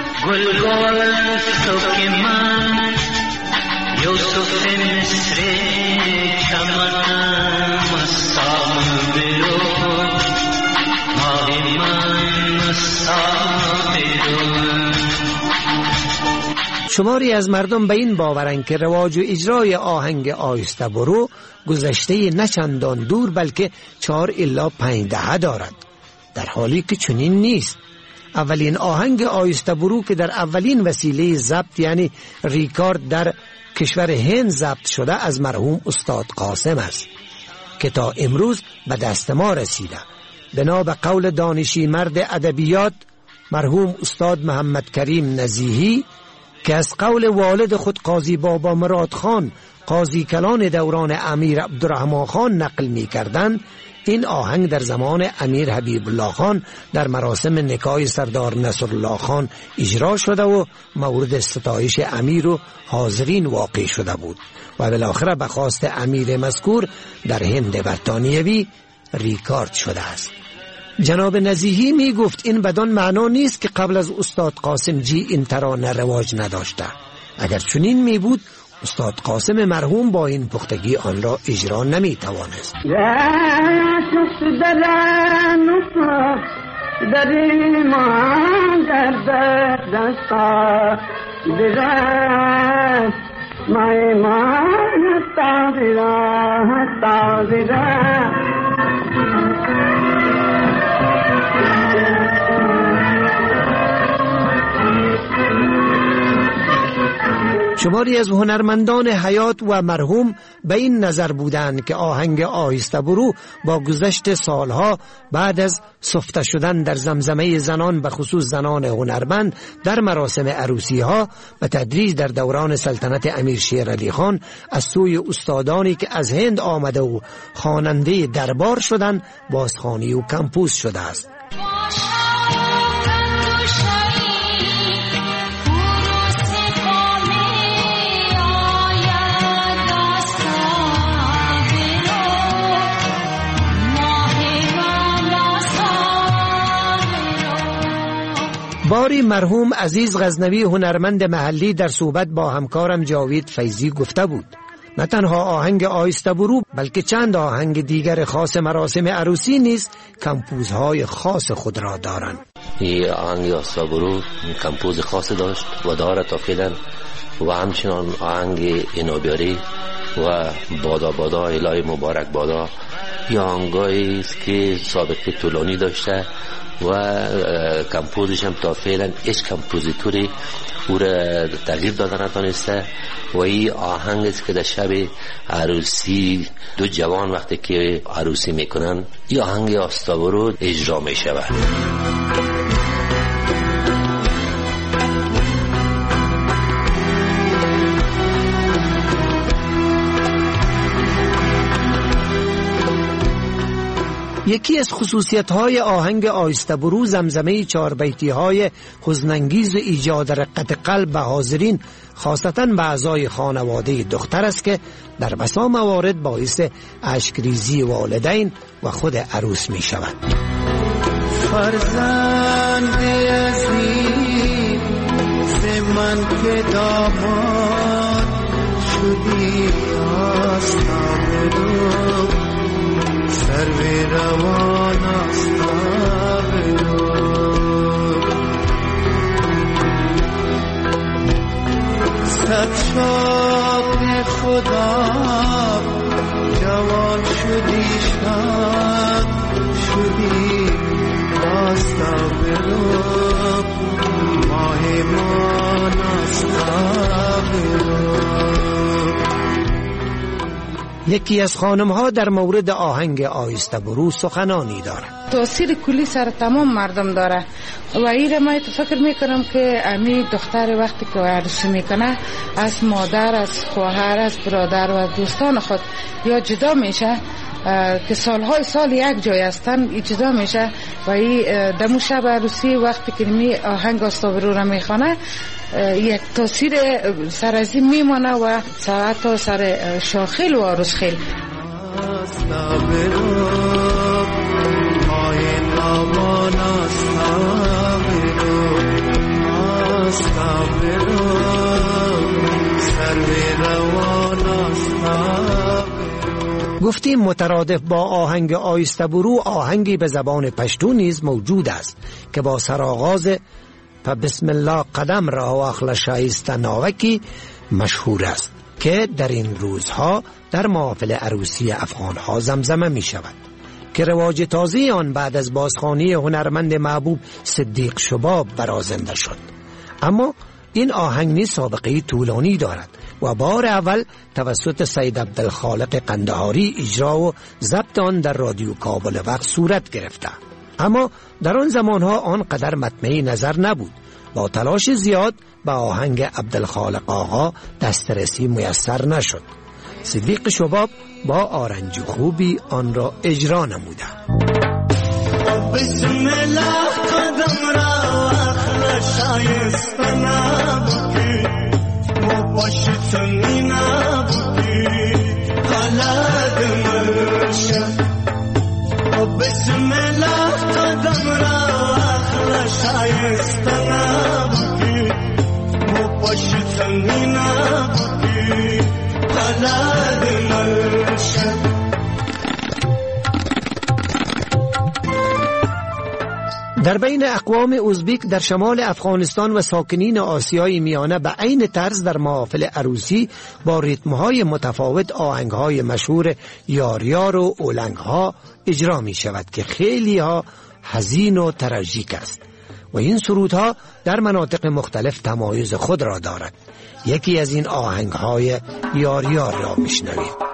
گلگل سوک من یوسف مصر چمنم مستان برو ماه من مستان برو. شماری از مردم به این باورند که رواج و اجرای آهنگ آهسته برو گذشته نه چندان دور بلکه 4 الی 5 دهه دارد، در حالی که چنین نیست. اولین آهنگ آهسته برو که در اولین وسیله ضبط یعنی ریکارد در کشور هند ضبط شده از مرحوم استاد قاسم است که تا امروز به دست ما رسیده. بنا به قول دانشی مرد ادبیات مرحوم استاد محمد کریم نزیهی که از قول والد خود قاضی بابا مراد خان قاضی کلان دوران امیر عبدالرحمن خان نقل می کردن، این آهنگ در زمان امیر حبیب الله خان در مراسم نکاح سردار نصرالله خان اجرا شده و مورد ستایش امیر و حاضرین واقع شده بود و بالاخره به خواست امیر مذکور در هند برطانیوی ریکارد شده است. جناب نزیهی می گفت این بدان معنا نیست که قبل از استاد قاسم جی این ترانه رواج نداشته. اگر چنین می بود استاد قاسم مرحوم با این پختگی آن را اجرا نمی توانست. شماری از هنرمندان حیات و مرحوم به این نظر بودند که آهنگ آهسته برو با گذشت سالها بعد از سفته شدن در زمزمه زنان به خصوص زنان هنرمند در مراسم عروسی ها به تدریج در دوران سلطنت امیر شیر علی خان از سوی استادانی که از هند آمده و خواننده دربار شدند بازخوانی و کمپوز شده است. باری مرحوم عزیز غزنوی هنرمند محلی در صحبت با همکارم جاوید فیضی گفته بود نه تنها آهنگ آهسته برو بلکه چند آهنگ دیگر خاص مراسم عروسی نیز کمپوزهای خاص خود را دارند. این آهنگ آهسته برو کمپوز خاص داشت و دارد تا فعلا و همچنان آهنگ اینابیاری و بادا بادا الهی مبارک بادا یا آهنگایی است که سابقه طولانی داشته و کمپوزش هم تا فعلا هیچ کمپوزیتوری او را تغییر داده نتانسته و این آهنگ است که در شب عروسی دو جوان وقتی که عروسی میکنن این آهنگ آهسته برو اجرا میشود. یکی از خصوصیت‌های آهنگ آهسته برو زمزمه 4 بیتی‌های حزن‌انگیز و ایجاد رقت قلب به حاضرین خاصتاً به اعضای خانواده دختر است که در بسا موارد باعث اشک‌ریزی والدین و خود عروس می‌شود. فرزند عزیز من که داماد شدی آستا برو سروی روان آستا برو صد شاق خدا جوان شدی شاد شدی آستا برو ماه مان آستا برو. یکی از خانم‌ها در مورد آهنگ آهسته برو سخنانی دارد. تأثیر کلی سر تمام مردم داره و این ما فکر میکنم که امی دختر وقتی که عروسی میکنه از مادر، از خواهر، از برادر و دوستان خود یا جدا میشه که سالهای سال یک جای هستن جدا میشه و این دمو شب عروسی وقتی که می آهنگ آهسته برو را میخونه یک تاثیر سر از این میمانه و تا سر شاخیل و عروس خیل. گفتیم مترادف با آهنگ آهسته برو آهنگی به زبان پشتو نیز موجود است که با سرآغاز بسم الله قدم را و اخلا شایسته ناوکی مشهور است که در این روزها در محافل عروسی افغانها زمزمه می شود که رواج تازه آن بعد از بازخوانی هنرمند محبوب صدیق شباب برازنده شد. اما این آهنگ نیز سابقه طولانی دارد و بار اول توسط سید عبدالخالق قندهاری اجرا و ضبط آن در رادیو کابل وقت صورت گرفته، اما در آن زمانها آنقدر مطمئن نظر نبود. با تلاش زیاد به آهنگ عبدالخالق آقا دسترسی میسر نشد. صدیق شباب با آرنج خوبی آن را اجرا نمودند. بسم الله قدم را اخلا شایسته نبودی و پشت می نبودی خلد مرشد بسم الله قدم را اخلا شایسته نبودی و پشت می نبودی خلد مرشد. در بین اقوام ازبک در شمال افغانستان و ساکنین آسیای میانه به عین طرز در محافل عروسی با ریتم‌های متفاوت آهنگ‌های مشهور یاریار و اولنگ‌ها اجرا می شود که خیلی ها حزین و تراژیک است و این سرودها در مناطق مختلف تمایز خود را دارد. یکی از این آهنگ‌های یاریار را میشنویم.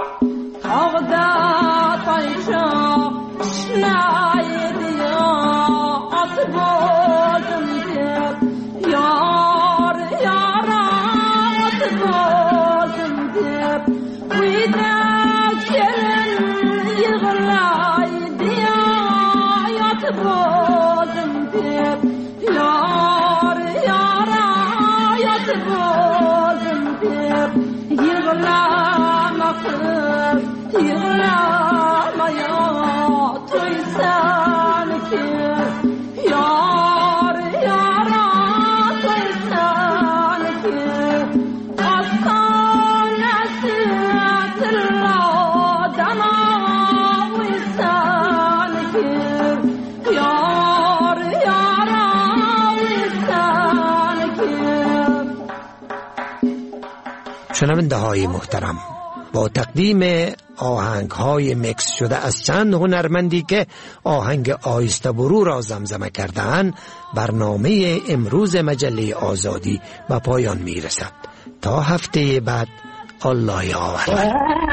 شنونده های محترم، با تقدیم آهنگ های مکس شده از چند هنرمندی که آهنگ آهسته برو را زمزمه کردند، برنامه امروز مجله آزادی به پایان می رسد. تا هفته بعد، الله یاور.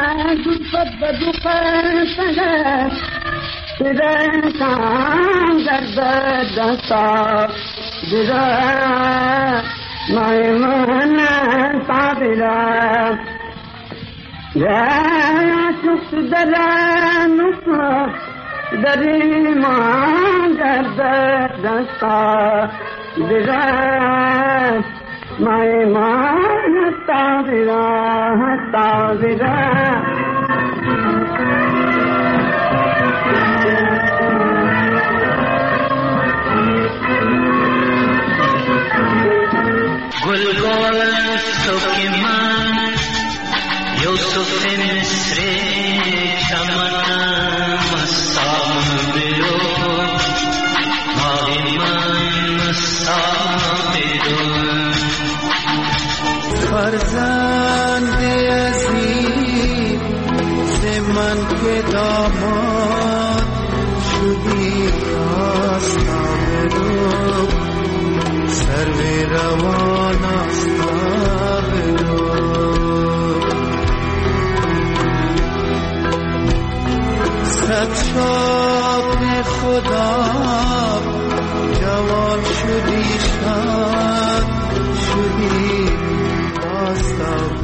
فرزند عزیز من که داماد شدی آسمان رو سر روان آسمان رو صد شاق خدا جوان شدی شاد شدی stop.